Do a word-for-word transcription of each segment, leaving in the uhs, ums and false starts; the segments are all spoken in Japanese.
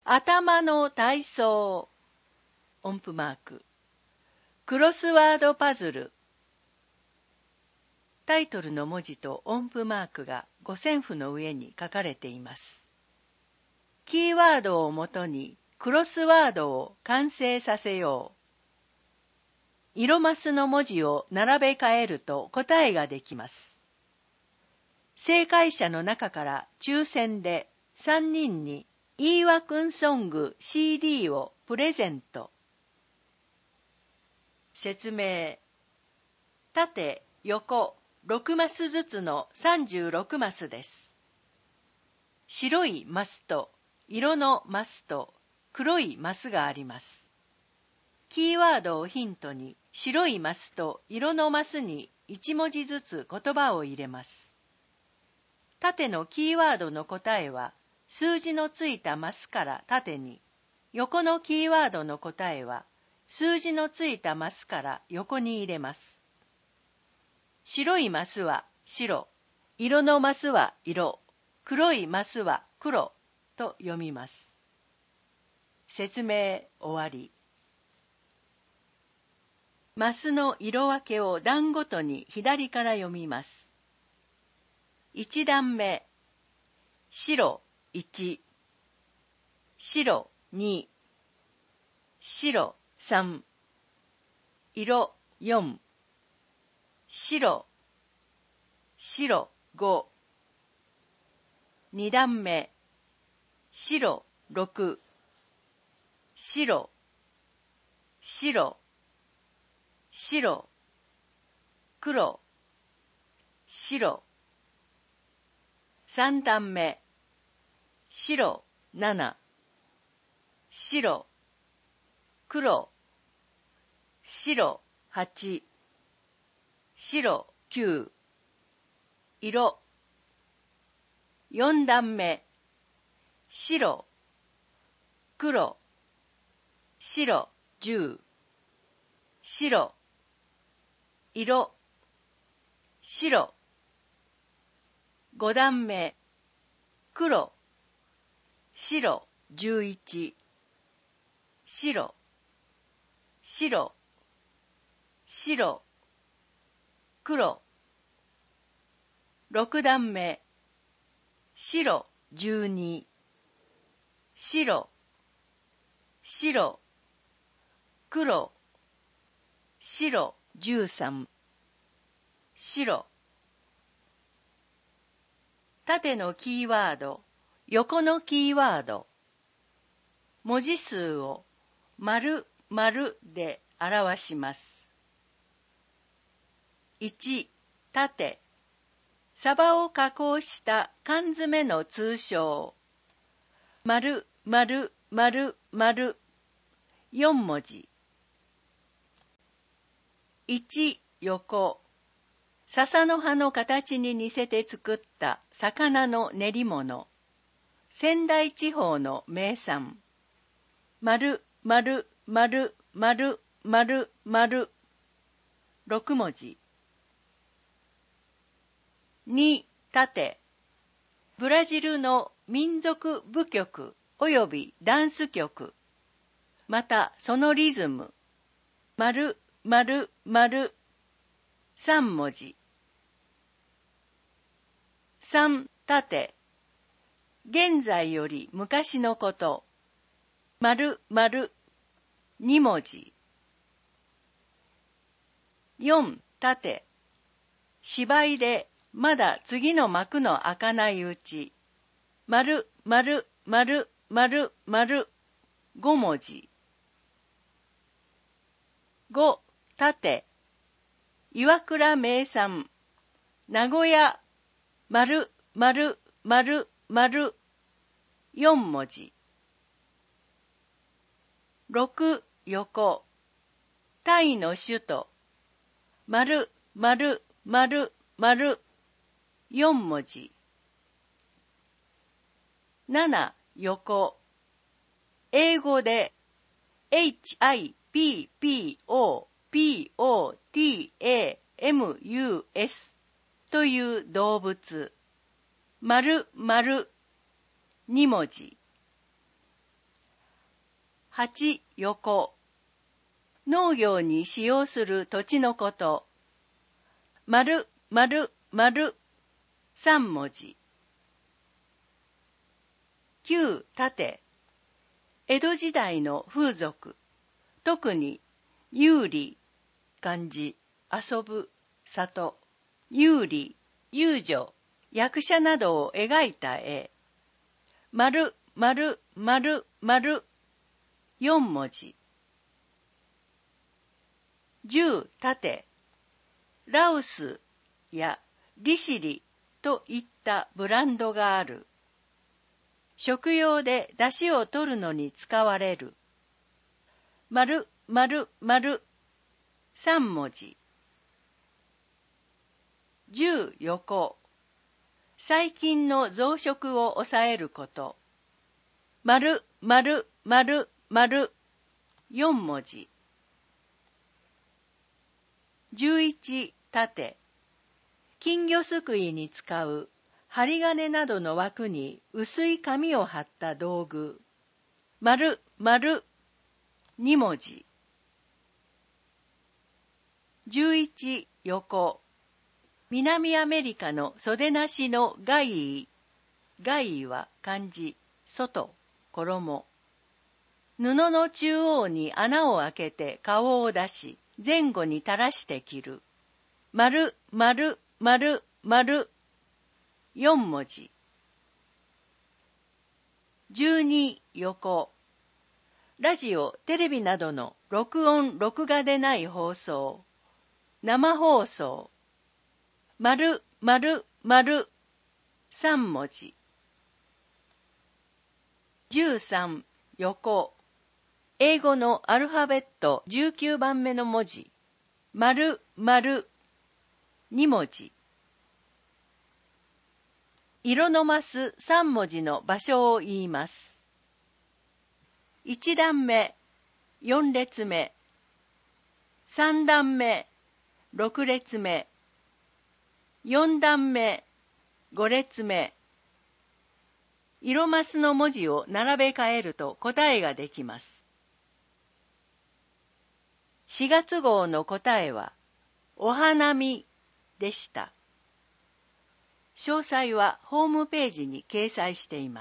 頭の体操。音符マーク。クロスワードパズル。タイトルの文字と音符マークが五線譜の上に書かれています。キーワードをもとにクロスワードを完成させよう。色マスの文字を並べ替えると答えができます。正解者の中から抽選でさんにんにイーワクンソング シーディー をプレゼント。説明。縦、横、ろくマスずつのさんじゅうろくマスです。白いマスと色のマスと黒いマスがあります。キーワードをヒントに白いマスと色のマスにいち文字ずつ言葉を入れます。縦のキーワードの答えは数字のついたマスから縦に、横のキーワードの答えは数字のついたマスから横に入れます。白いマスは白、色のマスは色、黒いマスは黒と読みます。説明終わり。マスの色分けを段ごとに左から読みます。いち段目、白いち、白に、白さん、色よん、白、白ご、に段目、白ろく、白、白、白、黒、白。さん段目、白なな、白、黒、白はち、白きゅう、色。よん段目、白、黒、白じゅう、白、色、白。ご段目、黒、白じゅういち、白、白、白、黒。ろく段目、白じゅうに、白、白、黒、白じゅうさん、白。縦のキーワード、横のキーワード。文字数を丸、丸で表します。いち、縦。サバを加工した缶詰の通称。丸、丸、丸、丸。よん文字。いち、横。笹の葉の形に似せて作った魚の練り物。仙台地方の名産。丸、丸、丸、丸、丸、丸。ろく文字。に、縦。ブラジルの民族舞曲及びダンス曲。またそのリズム。丸、丸、丸。さん文字。さん、縦。現在より昔のこと。丸、丸。に文字。よん、縦。芝居でまだ次の幕の開かないうち。丸、丸、丸、丸、丸。ご文字。ご、縦。岩倉名産。名古屋。丸、丸、丸、丸。よん文字。ろく、横。タイの首都。丸、丸、丸、丸。よん文字。なな、横。英語で エイチアイピーピーオーピーオーティーエーエムユーエス という動物。丸、丸。に文字。 はち横。農業に使用する土地のこと。丸、丸、丸。さん文字。きゅう縦。江戸時代の風俗。特に、有利、漢字、遊ぶ、里、有利、遊女、役者などを描いた絵。丸、丸、丸、丸。よん文字。じゅう縦。ラウスや利尻といったブランドがある。食用で出汁を取るのに使われる。丸、丸、丸。さん文字。じゅう横。細菌の増殖を抑えること。丸、丸、丸、丸。よん文字。じゅういち縦。金魚すくいに使う針金などの枠に薄い紙を貼った道具。丸、丸。に文字。じゅういち横。南アメリカの袖なしの外衣。外衣は漢字、外、衣。布の中央に穴を開けて顔を出し、前後に垂らして着る。丸、丸、丸、丸。よん文字。じゅうに横。ラジオ、テレビなどの録音、録画でない放送。生放送。丸、丸、丸。さん文字。じゅうさん横。英語のアルファベットじゅうきゅうばんめの文字。丸、丸。に文字。色のマスさん文字の場所を言います。いち段目、よん列目。さん段目、ろく列目。よん段目、ご列目。色マスの文字を並べ替えると答えができます。しがつ号の答えは、お花見でした。詳細はホームページに掲載しています。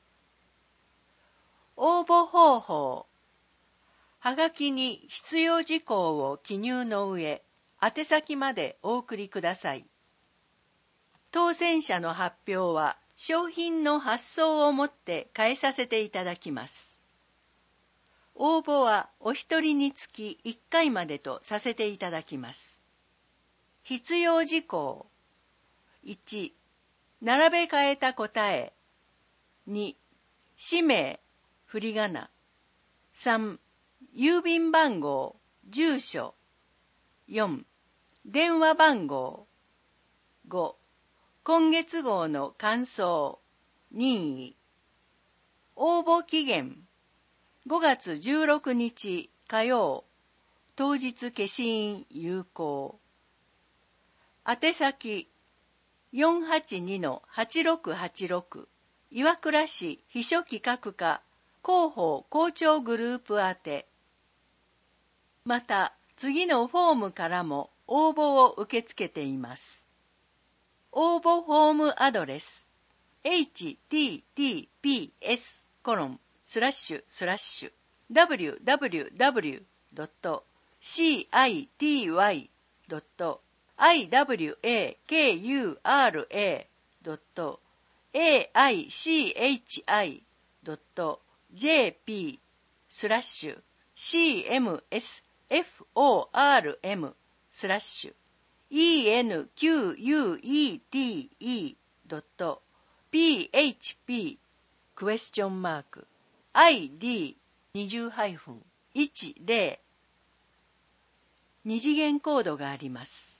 応募方法。はがきに必要事項を記入の上、宛先までお送りください。当選者の発表は商品の発送をもって返させていただきます。応募はお一人につきいっかいまでとさせていただきます。必要事項。いち、並べ替えた答え。に、氏名、振り仮名。さん、郵便番号、住所。よん、電話番号。ご、今月号の感想、任意。応募期限。ごがつじゅうろくにち火曜。当日消印有効。宛先。よんはちにのはちろくはちろく。岩倉市秘書企画課広報校長グループ宛て。また、次のフォームからも応募を受け付けています。応募フォームアドレス エイチティーティーピーエスコロンスラッシュスラッシュダブリューダブリューダブリュードットシーアイティーワイドットアイダブリューエーケーユーアールエードットエーアイシーエイチアイドットジェーピースラッシュシーエムエスエフオーアールエムスラッシュ イーエヌキューユーイーティーイードットピーエイチピークエスチョンマーク アイディーにじゅうハイフンいちゼロ 二次元コードがあります。